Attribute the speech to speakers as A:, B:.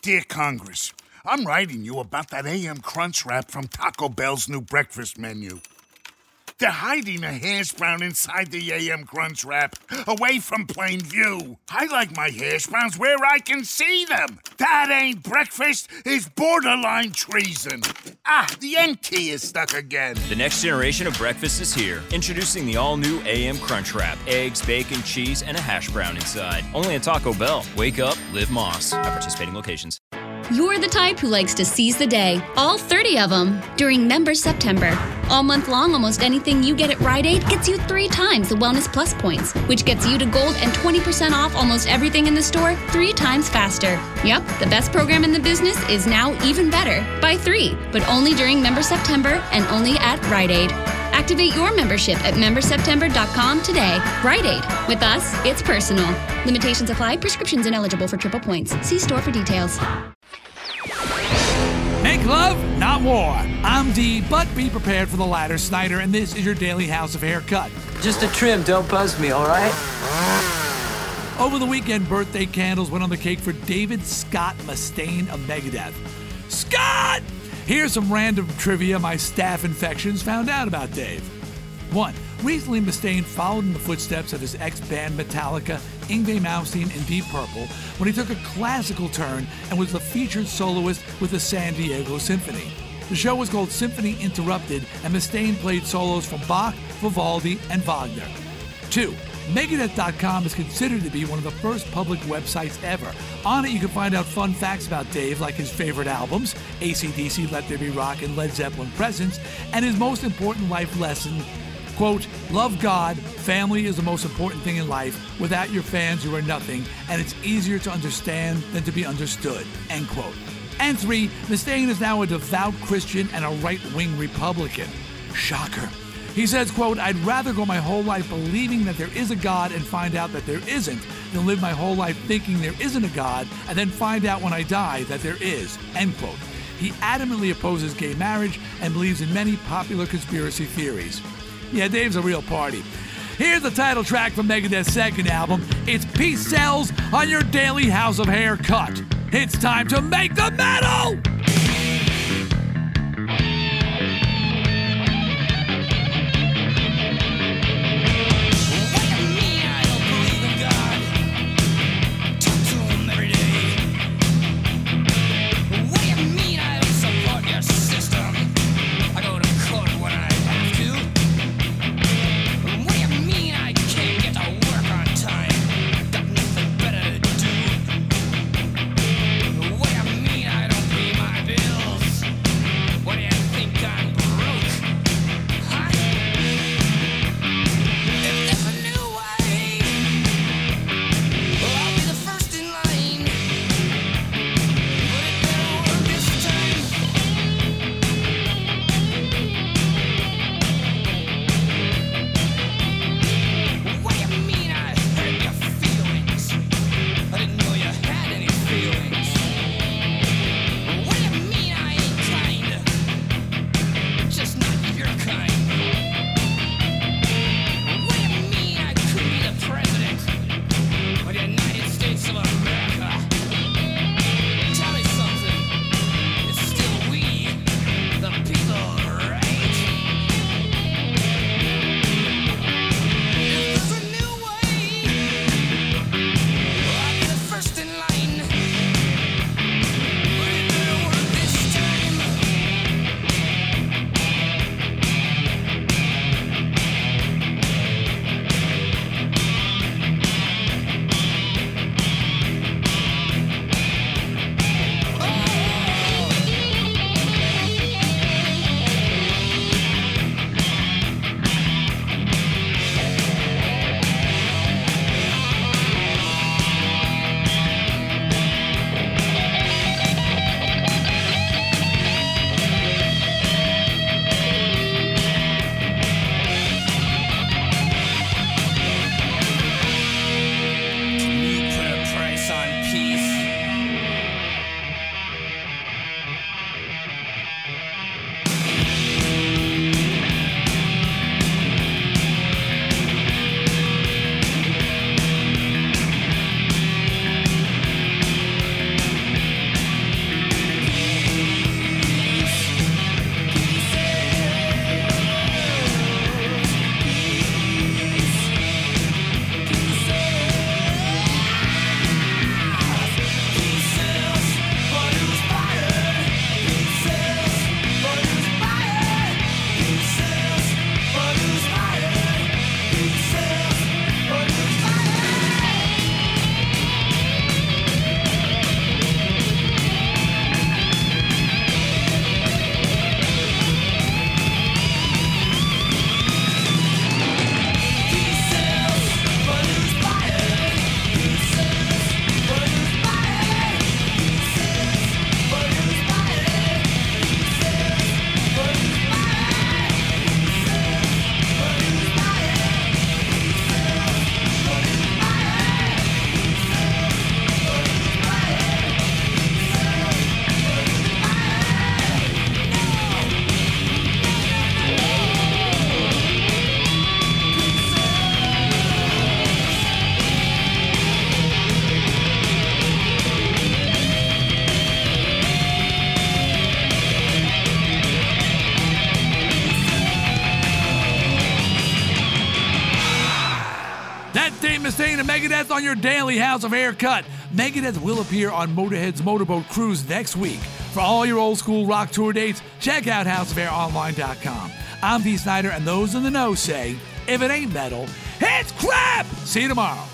A: Dear Congress, I'm writing you about that AM Crunch Wrap from Taco Bell's new breakfast menu. They're hiding a hash brown inside the AM Crunch Wrap, away from plain view. I like my hash browns where I can see them. That ain't breakfast, it's borderline treason. The N key is stuck again.
B: The next generation of breakfast is here. Introducing the all-new AM Crunch Wrap. Eggs, bacon, cheese, and a hash brown inside. Only at Taco Bell. Wake up, live Moss. At participating locations.
C: You're the type who likes to seize the day, all 30 of them, during Member September. All month long, almost anything you get at Rite Aid gets you 3 times the Wellness Plus points, which gets you to gold and 20% off almost everything in the store 3 times faster. Yep, the best program in the business is now even better. Buy 3, but only during Member September and only at Rite Aid. Activate your membership at memberseptember.com today. Rite Aid. With us, it's personal. Limitations apply. Prescriptions ineligible for triple points. See store for details.
D: Make love, not war. I'm D, but be prepared for the latter, Snyder, and this is your daily House of Haircut.
E: Just a trim, don't buzz me, all right?
D: Over the weekend, birthday candles went on the cake for David Scott Mustaine of Megadeth. Scott! Here's some random trivia my staph infections found out about Dave. 1. Recently, Mustaine followed in the footsteps of his ex-band Metallica, Yngwie Malmsteen, and Deep Purple when he took a classical turn and was the featured soloist with the San Diego Symphony. The show was called Symphony Interrupted, and Mustaine played solos from Bach, Vivaldi, and Wagner. 2. Megadeth.com is considered to be one of the first public websites ever. On it, you can find out fun facts about Dave, like his favorite albums, AC/DC, Let There Be Rock, and Led Zeppelin Presence, and his most important life lesson, quote, love God, family is the most important thing in life. Without your fans, you are nothing, and it's easier to understand than to be understood, end quote. And 3, Mustaine is now a devout Christian and a right-wing Republican. Shocker. He says, quote, I'd rather go my whole life believing that there is a God and find out that there isn't than live my whole life thinking there isn't a God and then find out when I die that there is, end quote. He adamantly opposes gay marriage and believes in many popular conspiracy theories. Yeah, Dave's a real party. Here's the title track from Megadeth's second album. It's Peace Sells on your daily House of Haircut. It's time to make the metal!
F: What do you mean I don't pay my
D: Dave Mustaine of Megadeth on your daily House of Haircut. Megadeth will appear on Motorhead's Motorboat Cruise next week. For all your old school rock tour dates, check out houseofhaironline.com. I'm Dee Snider, and those in the know say, if it ain't metal, it's crap! See you tomorrow.